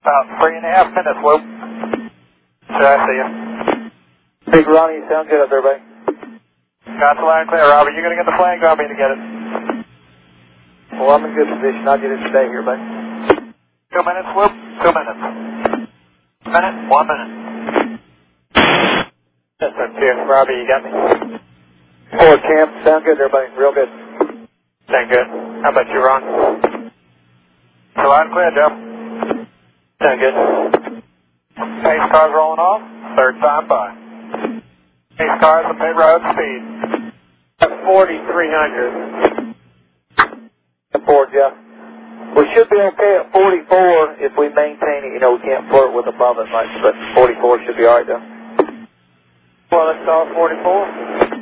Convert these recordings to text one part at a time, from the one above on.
About 3.5 minutes, Luke. Should I see you? Big Ronnie, you sound good up there, buddy. Got the line clear, Robert. You going to get the flag, or want me to get it? Well, I'm in good position. I'll get it today here, buddy. 2 minutes, Luke. 2 minutes. Minute, 1 minute. Yes, sir. Cheers. Robbie, you got me? Forward camp, sound good there, buddy. Real good. Sound good. How about you, Ron? The line clear, Joe. Sound good. Pace cars rolling off. Third time by. Pace cars at pit road speed. At 4,300. Forward, Jeff. We should be okay at 44 if we maintain it. You know, we can't flirt with above it much, but 44 should be alright, though. Well, let's start 44.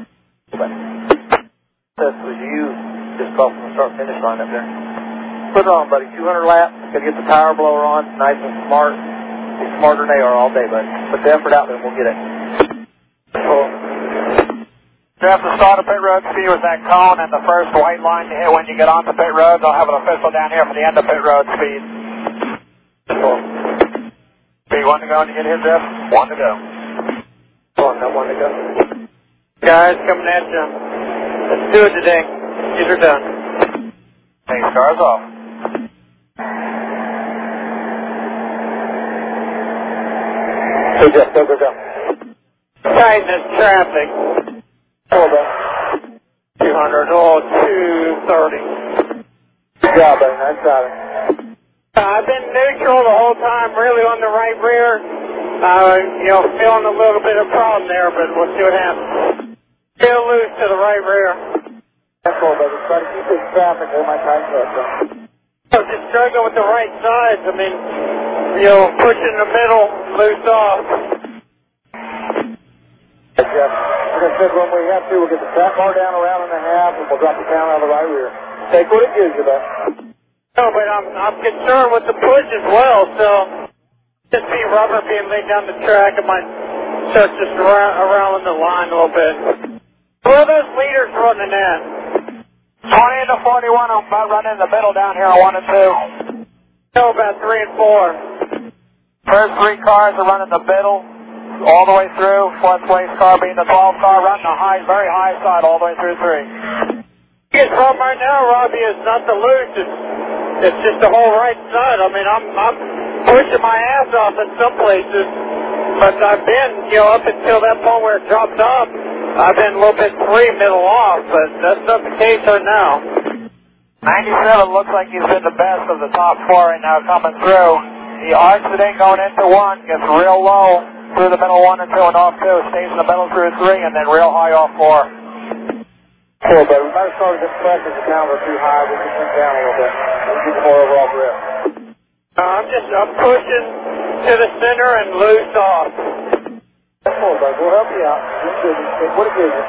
This was you just off from the start-finish line up there. Put it on, buddy. 200 laps. Gotta get the tire blower on. Nice and smart. Be smarter than they are all day, buddy. Put the effort out there and we'll get it. Cool. Jeff, the start of pit road speed was that cone and the first white line to hit when you get onto pit road. I'll have an official down here for the end of pit road speed. Cool. Speed 1 to go when you get here, Jeff. 1 to go. Come on, got 1 to go. Guys, coming at you. Let's do it today. These are done. Pace cars off. Hey, Jeff, go. Tighten this traffic. Hold on. 200, 230. Good job, buddy. Nice driving. I've been neutral the whole time, really on the right rear. Feeling a little bit of problem there, but we'll see what happens. Still loose to the right rear. That's cool, buddy. Try to keep this traffic. Hold my tighten up, bro. Just struggling with the right sides. I mean, pushing the middle, loose off. Hey, Jeff. Like I said, when we have to, we'll get the track bar down around and a half, and we'll drop the count out of the right rear. Take what it gives you, bud. No, but I'm concerned with the push as well, so just see rubber being laid down the track, it might start just around the line a little bit. Where are those leaders running at? 20 to 41, I'm about running in the middle down here on 1 and 2. No, about 3 and 4. First 3 cars are running the middle all the way through. Fourth place car being the 12 car running the very high side all the way through 3. Biggest problem right now, Robbie, is not the loose. It's just the whole right side. I mean, I'm pushing my ass off in some places, but I've been, up until that point where it dropped off, I've been a little bit free middle off, but that's not the case right now. 97 looks like he's been the best of the top 4 right now coming through. The accident going into 1 gets real low through the middle 1 and 2 and off 2, stays in the middle through 3, and then real high off 4. Cool, but we might have started this pressure the count was too high. We can come down a little bit. We can get some more overall grip. I'm pushing to the center and loose off. That's cool, bud. We'll help you out. What it gives you?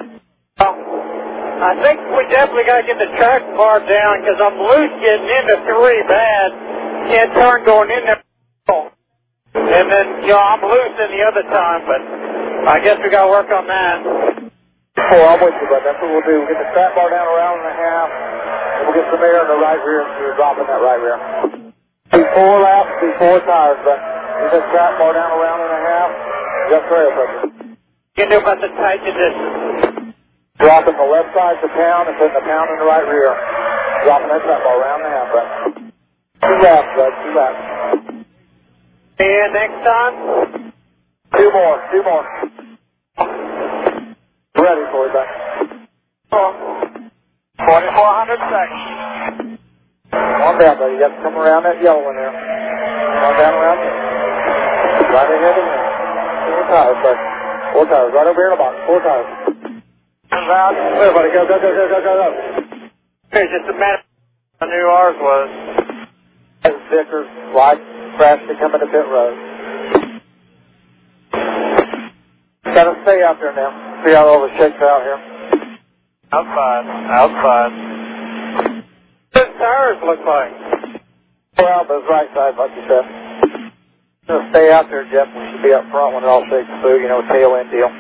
I think we definitely got to get the track bar down because I'm loose getting into 3 bad. Can't turn going in there. And then, I'm loose in the other time, but I guess we got to work on that. Cool, I'm with you, bud. That's what we'll do. We'll get the track bar down around and a half, and we'll get some air in the right rear, so you're dropping that right rear. Do 4 laps, do 4 tires, but get that track bar down around and a half. Just trail pressure. You can do about the tight conditions. Dropping the left side to pound and putting the pound in the right rear. Dropping that track bar around and a half, bud. 2 laps, bud. 2 laps. And next time? 2 more. Ready for you, bud. 4,400 seconds. Come on down, buddy. You got to come around that yellow one there. Come on down around there. Right ahead of me. 4 tires, bud. 4 tires. Right over here in the box. 4 tires. There, buddy. Go. It's just a matter of how new ours was. Vickers, light, crash to come into pit road. Got to stay out there now. See how all the shakes out here. Outside. What does tires look like? Well, but it's right side, like you said. Just stay out there, Jeff. We should be up front when it all shakes through, tail end deal.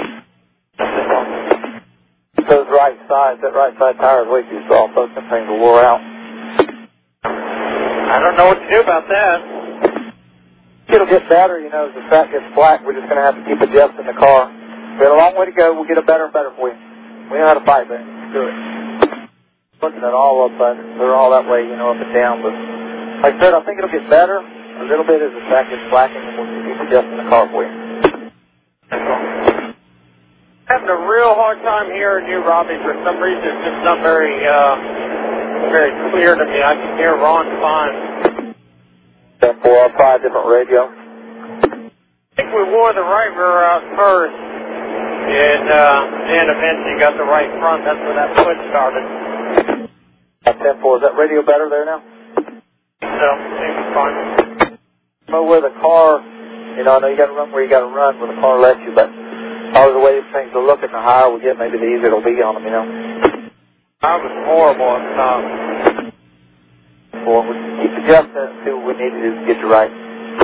Those right sides, that right side tire is way too soft. Those things will wear out. I don't know what to do about that. it'll get better, you know, as the track gets black. We're just going to have to keep adjusting the car. We have a long way to go. We'll get it better and better for you. We know how to fight, man. Do it. Looking at all of them, they're all that way, you know, up and down. But like I said, I think it'll get better a little bit as the track gets blackened, and we'll keep adjusting the car for you. Having a real hard time hearing you, Robbie. For some reason, it's just not very clear to me. I can hear Ron fine. 10-4, I'll try a different radio. I think we wore the right rear out first, and then eventually got the right front. That's where that push started. 10-4, is that radio better there now? So, seems fine. I know where the car, you know, I know you got to run where you got to run where the car lets you, but all the way things will look, and the higher we get, maybe the easier it'll be on them, you know. I was horrible at times. Well, we keep adjusting and see what we need to do to get you right.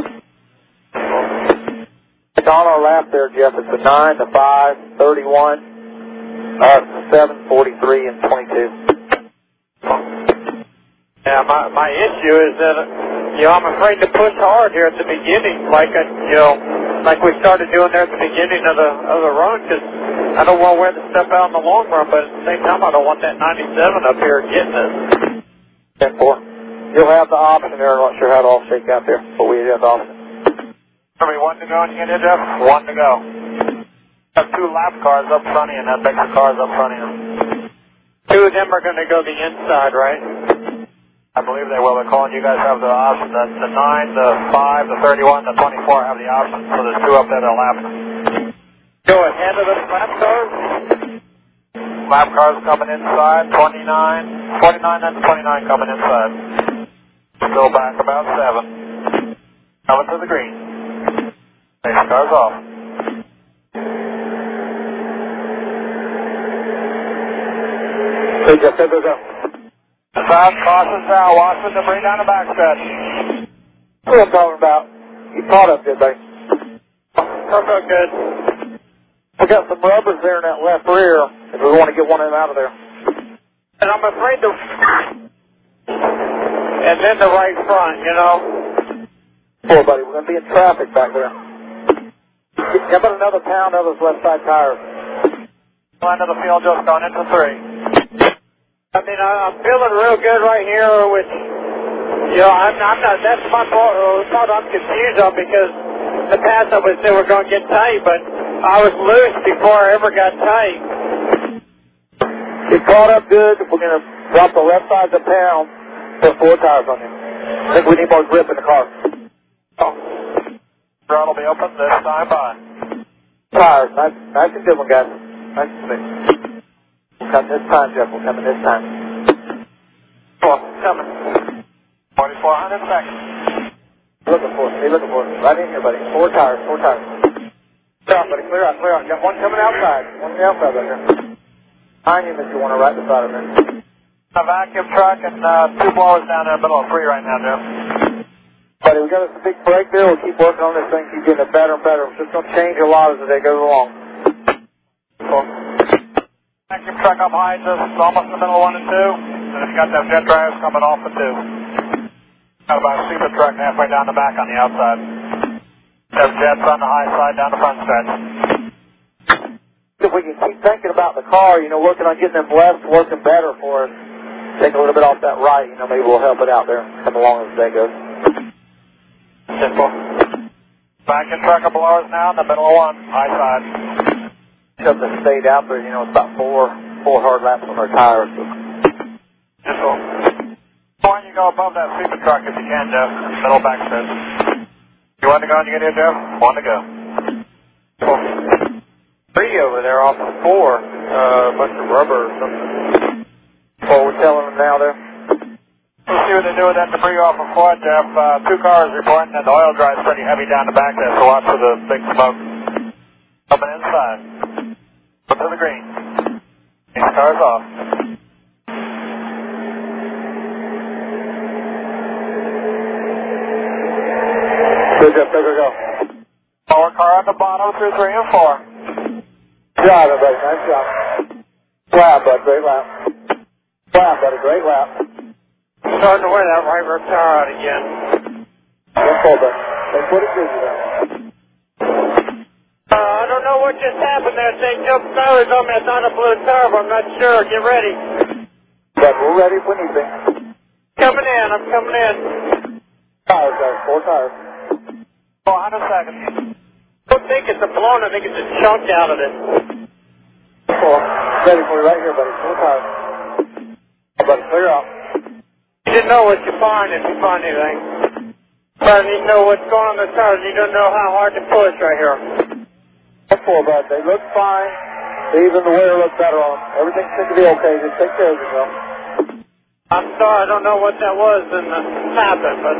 It's on our lap there, Jeff. It's a 9, the 5, 31, 7, 43, and 22. Yeah, my issue is that, you know, I'm afraid to push hard here at the beginning, like we started doing there at the beginning of the run, because I don't want to wear the stuff out in the long run, but at the same time, I don't want that 97 up here getting us. 10-4. You'll have the option there. I'm not sure how it all shake out there, but we have the option. Somebody 1 to go, and you get it, Jeff? 1 to go. Have 2 lap cars up front of you, and that makes the cars up front of you. 2 of them are going to go the inside, right? I believe they will. They're calling you guys have the option. The 9, the 5, the 31, the 24 have the option, so there's 2 up there that lap. Go ahead of the lap cars. Lap cars coming inside, 29 and 29 coming inside. Go back about 7. Coming to the green. Next car's off. Hey, Jeff, go. Fast crosses now. Watch the debris down the backstretch. That's what I'm talking about. You caught up good, buddy. Perfect, good. We got some rubbers there in that left rear if we want to get one of them out of there. And I'm afraid to... And then the right front, you know. Poor buddy, we're going to be in traffic back there. How about another pound of those left side tires? End of the field just gone into 3. I mean, I'm feeling real good right here, which, you know, I'm not, that's my part I'm confused on, because in the past I would say we're going to get tight, but I was loose before I ever got tight. You caught up good. We're going to drop the left side of the pound, put 4 tires on you. I think we need more grip in the car. Oh. Throttle will be open this time by. Tires, nice and good one, guys. Nice and good. We'll come this time, Jeff. We'll come in this time. Oh, coming. 4,400 seconds. Looking for it. Right in here, buddy. 4 tires. Clear out, buddy. Clear out. Got one coming outside. One on the outside right here. Behind you if you want to right beside him there. A vacuum truck and 2 blowers down there in the middle of 3 right now, Jeff. Buddy, we got a big break there. We'll keep working on this thing. Keep getting it better and better. We're just going to change a lot as it goes along. Vacuum truck up high, just almost in the middle of 1 and 2. And it's got that jet drives coming off the 2. Got about a super truck halfway down the back on the outside. Have jets on the high side down the front stretch. If we can keep thinking about the car, you know, working on getting them left working better for us, take a little bit off that right, you know, maybe we'll help it out there, come along as the day goes. Simple. Vacuum truck of blowers now in the middle of 1, high side. Something that stayed out there, you know, it's about four hard laps on our tires. So. Simple. Why don't you go above that super truck if you can, Jeff? Middle back stretch. You want to go and you get in, Jeff? 1 to go. Cool. 3 over there off of 4. A bunch of rubber or something. What we're telling them now there? We'll see what they do with that debris off of 4, Jeff. 2 cars reporting that the oil drive's pretty heavy down the back there, so watch for the big smoke. Coming inside. Up to the green. These cars off. Go. Forward car at the bottom through 3 and 4. Job, everybody. Nice job. Lap, bud. Great lap. Lap, buddy. Great lap. Starting to wear that right rear tire out again. Good pull, bud. That's what it gives you then. I don't know what just happened there. They jumped sideways on me. I thought I blew a tire, but I'm not sure. Get ready. But we're ready if we need to. Coming in. I'm coming in. Tires, guys. 4 tires. 400 seconds. I don't think it's a blown. I think it's a chunk out of it. 4. Ready for you right here, buddy. 4 tires. Oh, buddy, clear out. You didn't know what you find if you find anything. But you know what's going on in the tires. You don't know how hard to push right here. 4, bud. They look fine. Even the wear looks better on them. Everything seems to be okay. Just take care of yourself. I'm sorry. I don't know what that was and happened, but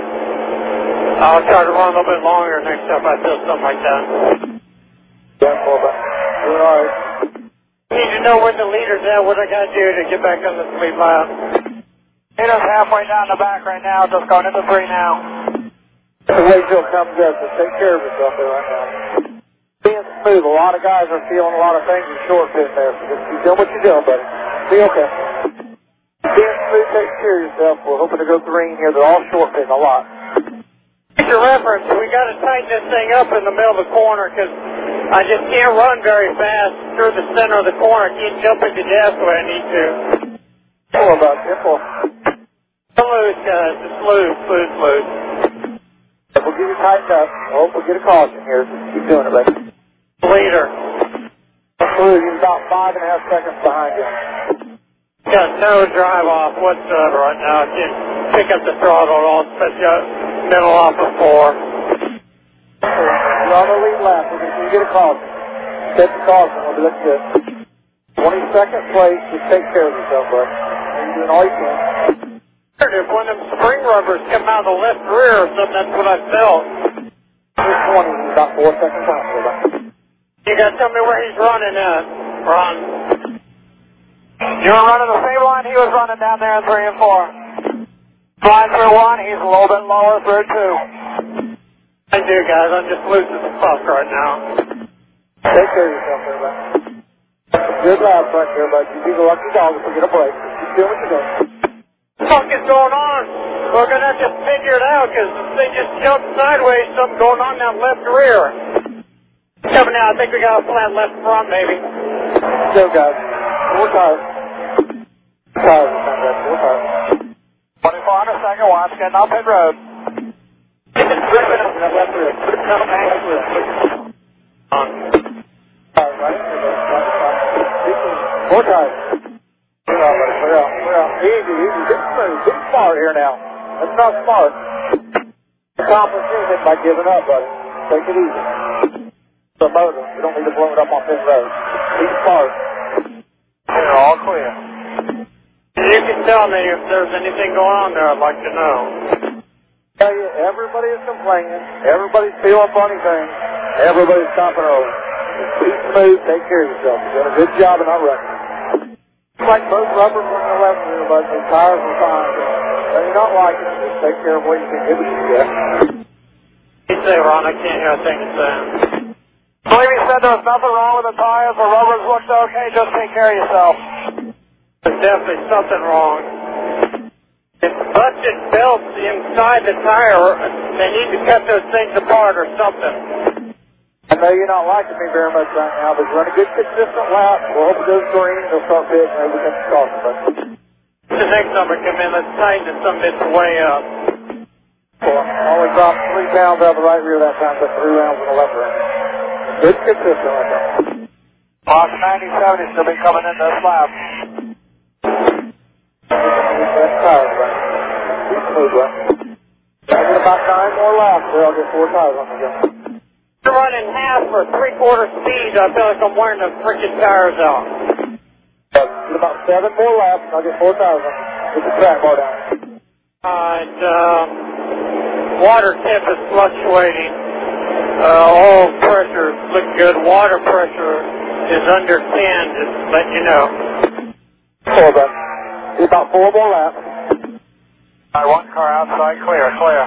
I'll try to run a little bit longer next time I feel something like that. Yeah, 4, bud. You're all right. Need to know when the leader's at. What I got to do to get back on the speed lap. Leader's halfway down the back right now. Just going into 3 now. Wait till it comes up. Just take care of yourself there right now. Being smooth. A lot of guys are feeling a lot of things in short fit there. So just keep doing what you're doing, buddy. Be okay. Being smooth, take care of yourself. We're hoping to go green here. They're all short fitting a lot. For reference, we got to tighten this thing up in the middle of the corner because I just can't run very fast through the center of the corner. I can't jump into gas the way I need to. 4, bud. 4. Don't lose, guys. Just lose. We'll get you tightened up. I hope we'll get a caution here. Just keep doing it, buddy. Leader. He's about 5.5 seconds behind you. Got no drive off whatsoever right now. I can't pick up the throttle at all, especially middle off of 4. You're on the lead lap. We're going to get a caution. Get the caution. We'll be looking good. 22nd place. Just take care of yourself, bud. You're doing all you can. If one of them spring rubbers come out of the left rear or something, that's what I felt. He's 20. He's about 4 seconds behind. You got to tell me where he's running at, Ron. You were running the same line he was running down there in 3 and 4. Flying through 1, he's a little bit lower through 2. I do, guys. I'm just loose as a fuck right now. Take care of yourself there, bud. Good laps right there, bud. You be the lucky dog if we get a break. Keep doing what you're doing. What the fuck is going on? We're going to have to figure it out because this thing just jumped sideways. Something going on down left rear. Coming out. I think we got a flat left front, maybe. Go, guys. 4 tires. 4 tires. 4 tires. 2400 second watch. Getting off pit road. Left rear. On. Tires, right? 4 tires. Clear out. Easy. Get smooth. Get smart here now. That's not smart. Accomplish anything by giving up, buddy. Take it easy. It's a motor. We don't need to blow it up on pit road. Be smart. They're all clear. You can tell me if there's anything going on there. I'd like to know. Tell you, everybody is complaining. Everybody's feeling funny things. Everybody's stopping early. Just be smooth. Take care of yourself. You're doing a good job and not running. Like both rubbers on the left rear, but the tires are fine. But you're not liking it, just take care of what you can do what you get. You say, Ron, I can't hear a thing you're saying. I believe he said there was nothing wrong with the tires. The rubbers looked okay. Just take care of yourself. There's definitely something wrong. It's busted belts inside the tire. They need to cut those things apart or something. I know you're not liking me very much right now, but run a good consistent lap. We'll hope it goes green. They'll start pitting and we can start. The next time we come in, let's tighten it some bits way up. Only dropped 3 pounds out of the right rear that time, but 3 rounds in the left rear. Good consistent right there. Box 97 is still be coming in this lap. That's tires, right? Keep smooth, right? I get about 9 more laps there. I'll get 4 tires on the go. You're running half or 3/4 speed. I feel like I'm wearing the freaking tires out. Get about 7 more laps and I'll get 4 tires on. Get the track bar down. Water temp is fluctuating. Oil pressure is looking good. Water pressure is under 10, just letting you know. 4, bud. Get about 4 more laps. One car outside, clear.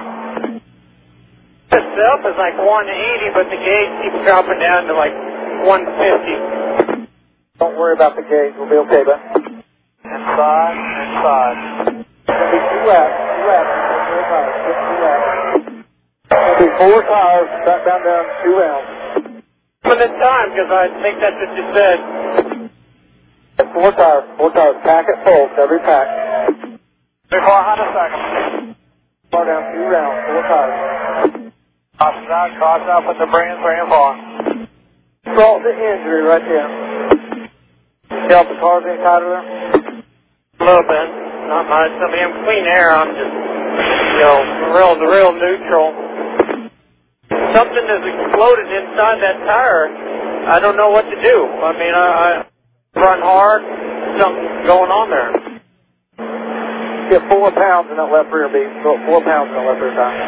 Itself is like 180, but the gauge keeps dropping down to like 150. Don't worry about the gauge. We'll be okay, bud. Inside. It's going to be 2 laps. 2 laps. 2 laps. 4 tires, back down 2 rounds. For the time, because I think that's what you said. 4 tires, pack it full, every pack. Before 100 seconds. Far down 2 rounds, 4 tires. Caution out, put the brains where you fall. Salt the injury right there. See how the car's any tighter there? A little bit, not much. I mean, I'm clean air, I'm just, real neutral. Something has exploded inside that tire. I don't know what to do. I mean, I run hard, something's going on there. Get 4 pounds in that left rear beam. 4 pounds in that left rear tire.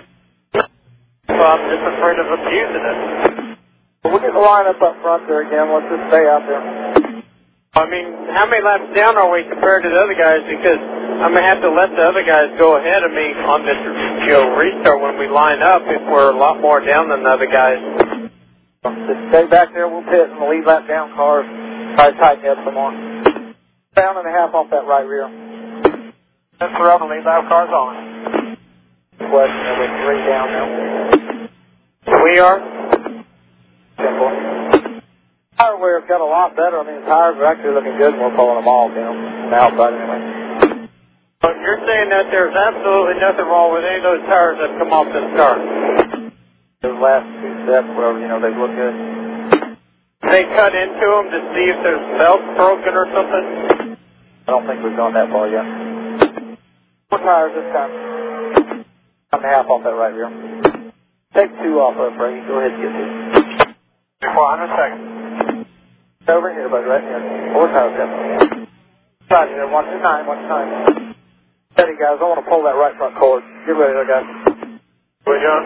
Well, I'm just afraid of abusing it. We'll get the line up front there again. Let's just stay out there. I mean, how many laps down are we compared to the other guys? Because I'm going to have to let the other guys go ahead of me on this restart when we line up if we're a lot more down than the other guys. Just stay back there. We'll pit and the lead lap down cars. Try to tighten up some more. Pound and a half off that right rear. That's where the lead lap cars on. Question, we're 3 down now. We are? Simple. Tire wear's got a lot better. I mean, the tires are actually looking good when we're pulling them off, on the outside anyway. But you're saying that there's absolutely nothing wrong with any of those tires that come off this car? Those last 2 steps, whatever, they look good. They cut into them to see if there's belts broken or something? I don't think we've gone that far yet. 4 tires this time. 1.5 off that right rear. Take 2 off of it, Frankie. Go ahead and get 2. Before 100 seconds. Over here, buddy, right here. 4 tires down. Right here, watch the 9, watch the 9. Steady, guys, I want to pull that right front cord. Get ready there, guys. We're done.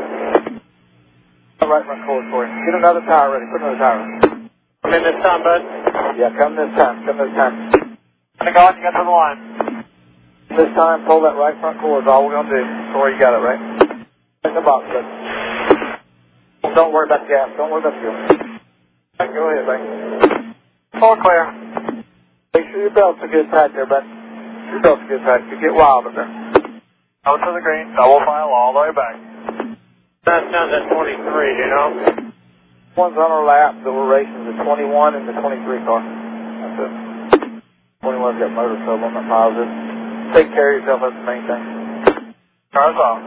That right front cord for you. Get another tire ready. Put another tire in. Come in this time, bud. Yeah, come this time. Come on, you got to the line. This time, pull that right front cord is all we're going to do. Corey, you got it, right? In the box, bud. Don't worry about the gas. Don't worry about the fuel. Go ahead, buddy. All clear. Make sure your belts are good tight there, bud. Your belts are good tight. You get wild up there. Go to the green. Double file all the way back. That's down to 23, you know? One's on our lap that we're racing, the 21 and the 23 car. That's it. 21's got motor trouble, I'm not positive. Take care of yourself, that's the main thing. Car's off.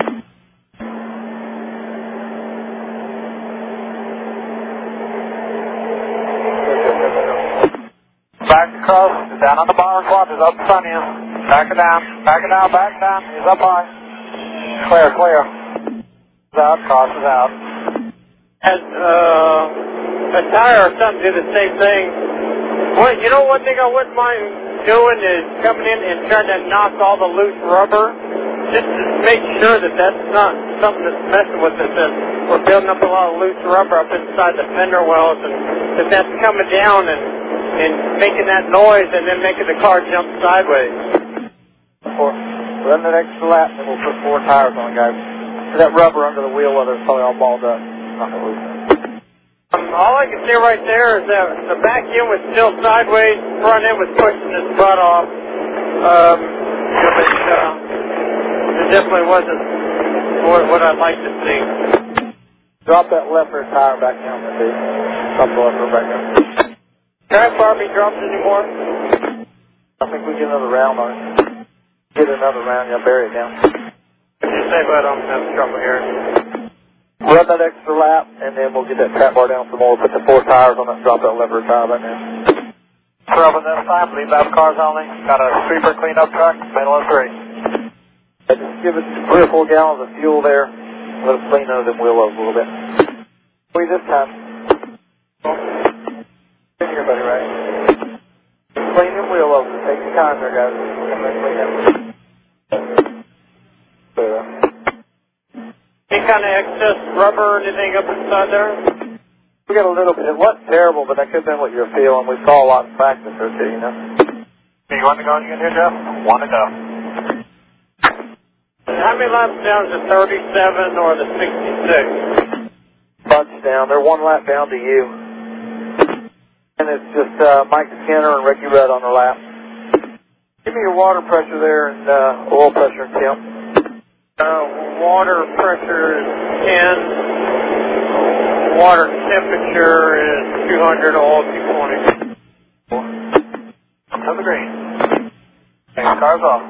Back across, down on the bar squat, is up in front of you. Back it down, he's up high. Clear. He's out, cross is out. Has a tire or something do the same thing? Well, you know one thing I wouldn't mind doing is coming in and trying to knock all the loose rubber, just to make sure that that's not something that's messing with us. That we're building up a lot of loose rubber up inside the fender wells, and if that's coming down and making that noise and then making the car jump sideways. Run that extra lap, and we'll put 4 tires on, guys. That rubber under the wheel, whether it's probably all balled up. Not gonna lose it. All I can see right there is that the back end was still sideways, front end was pushing its butt off. It definitely wasn't what I'd like to see. Drop that left rear tire back down there, dude. Drop the left rear back down. Track bar be dropped anymore? I think we get another round on it. Get another round, yeah, bury it down. If you say, but I'm having trouble here. Run that extra lap, and then we'll get that trap bar down some more. Put the 4 tires on it, drop that left rear tire back down. Trouble this time, lead lap cars only. Got a sweeper cleanup truck, middle of 3. Just give it 3 or 4 gallons of fuel there. Let it clean those and wheel over a little bit. Wait this time. In here, buddy, right? Clean and wheel over. Take your time there, guys. Any kind of excess rubber or anything up inside there? We got a little bit. It wasn't terrible, but that could have been what you were feeling. We saw a lot in practice there, too, you know. You want to go again here, Jeff? Want to go. How many laps down is the 37 or the 66? Bunch down. They're 1 lap down to you. And it's just Mike Skinner and Ricky Rudd on the lap. Give me your water pressure there and oil pressure and temp. Water pressure is 10. Water temperature is 200, all 220. On the green. Cars off.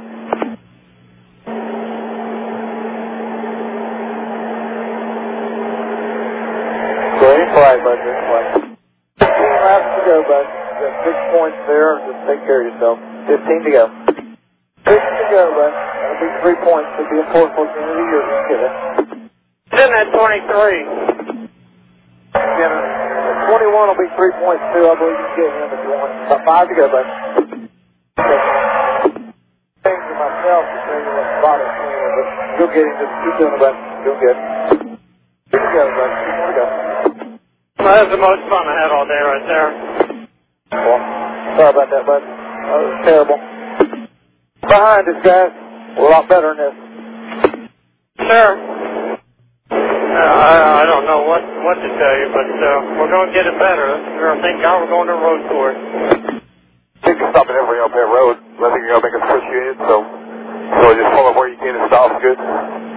Green flag, bud. Green flag. 15 laps to go, bud. You got 6 points there. Just take care of yourself. 15 to go. 6 to go, bud. That'll be 3 points. It'll be important for the end of the year. Just get it. It's in at 23. Yeah, 21 will be 3 points too. I believe you can get him if you want. About 5 to go, bud. Changing myself to tell you what the bottom is, but you'll get him. Just keep doing it, bud. Doing good. 2 to go, bud. 2 more to go. Well, that's the most fun I had all day right there. Well, sorry about that, bud. That was terrible. Behind us, guys. We're a lot better than this. Sure. I don't know what to tell you, but we're going to get it better. Thank God we're going to a road course. You can stop at every up that road. I think you're going to make us push you in, so just pull up where you can and stop. Good.